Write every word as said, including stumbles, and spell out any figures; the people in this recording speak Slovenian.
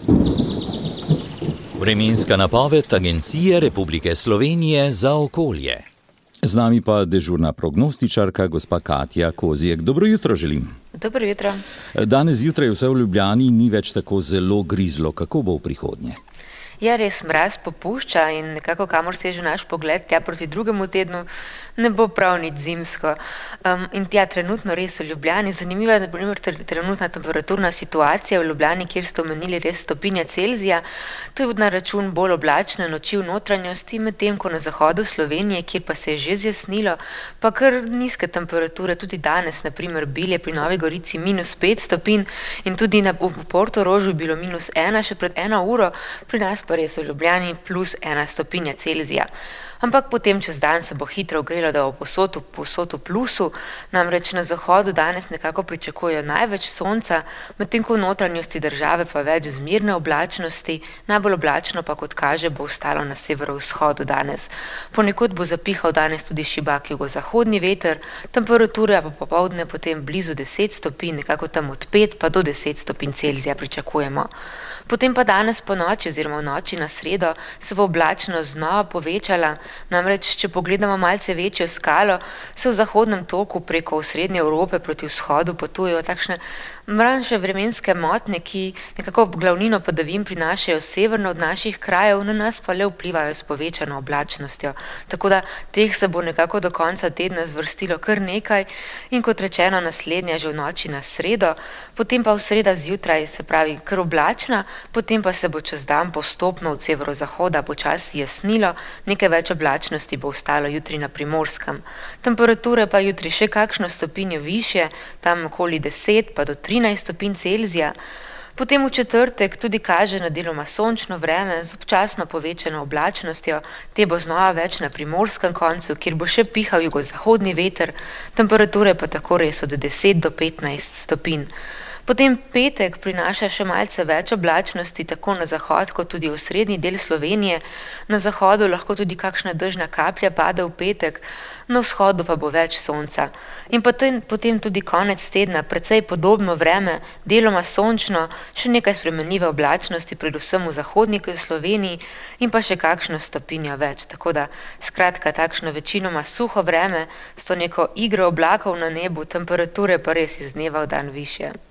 Vremenska napoved Agencije Republike Slovenije za okolje. Z nami pa dežurna prognostičarka, gospa Katja Kozjek. Dobro jutro želim. Dobro jutro. Danes zjutraj vse v Ljubljani ni več tako zelo grizlo. Kako bo v prihodnje? Ja, res mraz popušča in nekako kamor seže naš pogled tja proti drugemu tednu, ne bo prav nič zimsko. Um, in tja trenutno res v Ljubljani, zanimiva je na primer trenutna temperaturna situacija v Ljubljani, kjer ste omenili res stopinje Celzija. To je na račun bolj oblačne noči v notranjosti, medtem ko na zahodu Slovenije, kjer pa se je že zjasnilo, pa kar nizke temperature, tudi danes, na primer Bilje pri Novi Gorici minus pet stopinj in tudi na Portorožu je bilo minus ena še pred eno uro, pri nas pa res v Ljubljani plus ena stopinja Celzija. Ampak potem čez dan se bo hitro ogrelo, da bo povsod v povsod v plusu, namreč na zahodu danes nekako pričakujejo največ sonca, medtem ko v notranjosti države pa več zmerne oblačnosti, najbolj oblačno pa kot kaže bo ostalo na severovzhodu danes. Ponekod bo zapihal danes tudi šibak jugozahodni veter, temperatura pa popoldne potem blizu deset stopinj, nekako tam od pet pa do deset stopinj Celzija pričakujemo. Potem pa danes po noči oziroma v noči na sredo se bo oblačnost znova povečala, namreč če pogledamo malce večjo skalo, se v zahodnem toku preko osrednje Evrope proti vzhodu potujejo takšne manjše vremenske motnje, ki nekako glavnino padavin prinašajo severno od naših krajev, na nas pa le vplivajo s povečano oblačnostjo. Tako da teh se bo nekako do konca tedna zvrstilo kar nekaj in kot rečeno naslednja že v noči na sredo, potem pa v sreda zjutraj, se pravi kar oblačna, potem pa se bo čez dan postopno od severozahoda počasi jasnilo, nekaj več oblačnosti bo ostalo jutri na Primorskem. Temperature pa jutri še kakšno stopinjo višje, tam okoli deset pa do trinajst stopinj Celzija. Potem v četrtek tudi kaže na deloma sončno vreme z občasno povečano oblačnostjo, te bo znova več na primorskem koncu, kjer bo še pihal jugozahodni veter, temperature pa tako res od deset do petnajst stopinj. Potem petek prinaša še malce več oblačnosti, tako na zahod kot tudi v srednji del Slovenije. Na zahodu lahko tudi kakšna dežna kaplja pade v petek, na vzhodu pa bo več sonca. In potem, potem tudi konec tedna, precej podobno vreme, deloma sončno, še nekaj spremenljive oblačnosti, predvsem v zahodni Sloveniji in pa še kakšno stopinjo več. Tako da, skratka, takšno večinoma suho vreme, s to neko igro oblakov na nebu, temperature pa res iz dneva v dan višje.